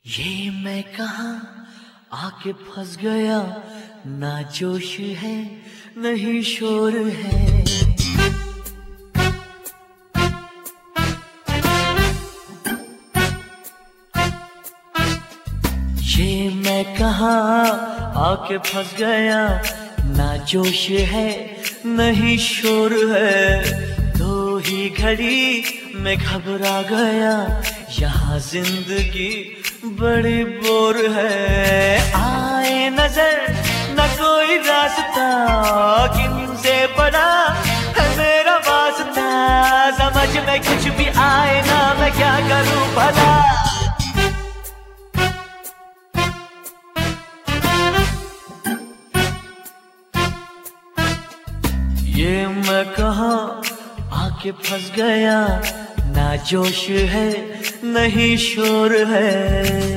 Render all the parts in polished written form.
ये मैं कहाँ आके फंस गया, ना जोश है नहीं शोर है। ये मैं कहाँ आके फंस गया, ना जोश है नहीं शोर है। दो ही घड़ी में घबरा गया, यहाँ जिंदगी बड़ी बोर है। आए नजर न कोई रास्ता, किनसे पड़ा है मेरा वास्ता। समझ में कुछ भी आए ना, मैं क्या करूं भला। ये मैं कहाँ आके फंस गया, ना जोश है नहीं शोर है।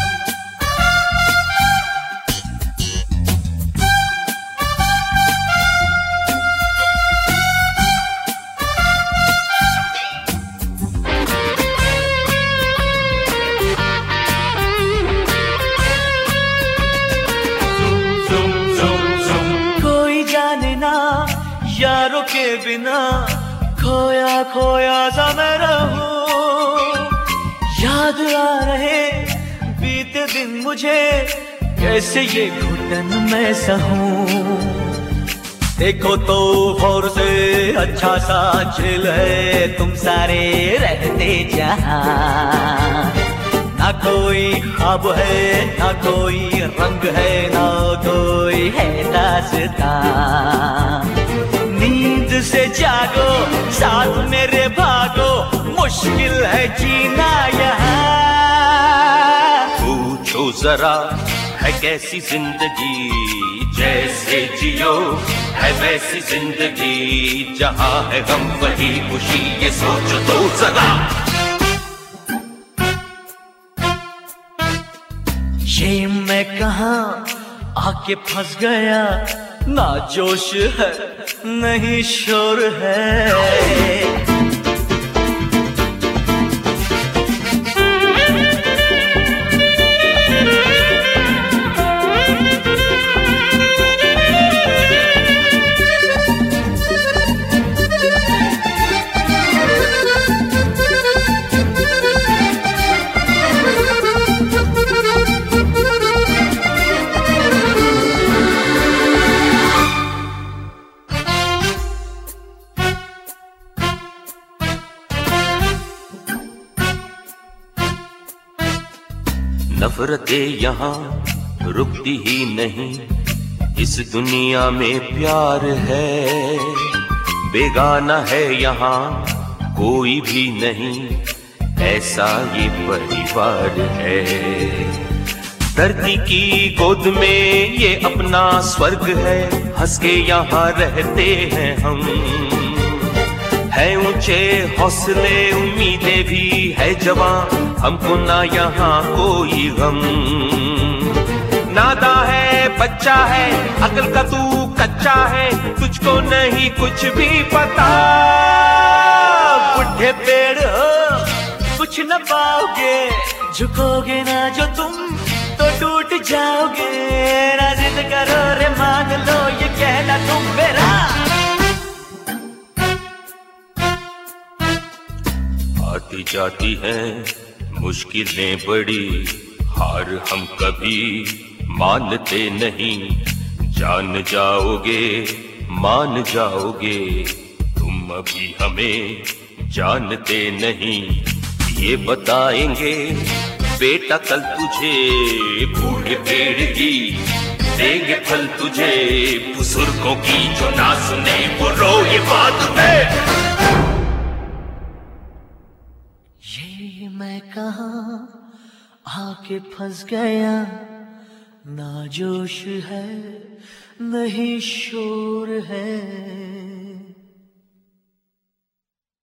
कोई जाने ना यारों के बिना, खोया खोया सा मैं रहूं। याद आ रहे बीते दिन मुझे, कैसे ये घुटन मैं सहूं। देखो तो और से अच्छा सा झील है, तुम सारे रहते जहां। ना कोई ख्वाब है ना कोई रंग है, ना कोई है दास्तां। नींद से जागो साथ मेरे भागो, मुश्किल है जीना यहाँ। पूछो जरा है कैसी जिंदगी, जैसे जियो है वैसी जिंदगी। जहाँ है गम वही खुशी, ये सोचो तो जरा। ये मैं कहाँ आके फंस गया, ना जोश है नहीं शोर है। नफरतें यहाँ रुकती ही नहीं, इस दुनिया में प्यार है। बेगाना है यहाँ कोई भी नहीं, ऐसा ये परिवार है। धरती की गोद में ये अपना स्वर्ग है, हंस के यहाँ रहते हैं हम। है ऊंचे हौसले उम्मीदें भी है जवां, हमको ना यहाँ कोई गम। नादा है बच्चा है अकल का तू कच्चा है, तुझको नहीं कुछ भी पता। बुढ़े पेड़ हो कुछ न पाओगे, झुकोगे ना जो तुम तो टूट जाओगे। ना जिद करो रे मान लो ये कहना तुम मेरा। आती जाती हैं मुश्किलें बड़ी, हार हम कभी मानते नहीं। जान जाओगे मान जाओगे, तुम अभी हमें जानते नहीं। ये बताएंगे बेटा कल तुझे, बूढ़े पेड़ की देंगे फल तुझे। बुजुर्गों की जो ना सुने वो रो ये बात है। ये मैं कहाँ आके फंस गया, ना जोश है नहीं शोर है।